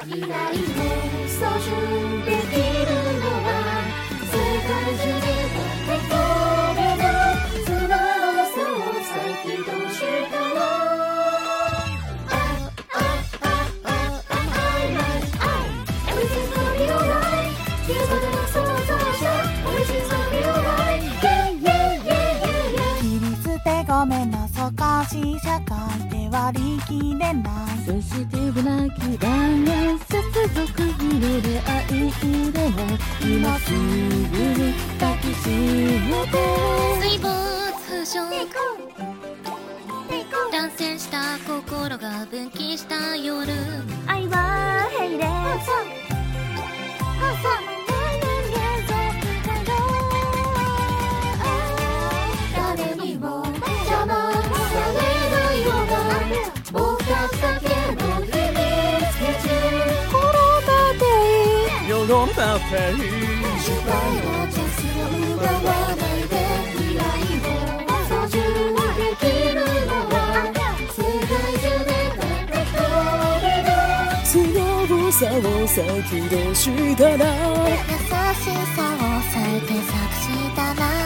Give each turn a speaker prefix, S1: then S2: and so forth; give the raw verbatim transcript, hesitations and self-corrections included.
S1: 未来を操縦できるのは世界中で誰一人の素直さを再起動したら
S2: ごめんな少し社会で割り切れない
S3: センシティブな気団が接続色で相入れない今すぐに抱きしめて
S4: 水没不詳断線した心が分岐した夜
S2: 愛は並列
S1: 誰にも邪魔されないような僕たちだけの秘密基地
S2: 転ばっていい
S5: 世の中に
S1: 失敗はチャンスを奪わないで未来を操縦できるのは世界中で誰一人の
S5: 強さを再起動したら
S2: 優しさを再検索したら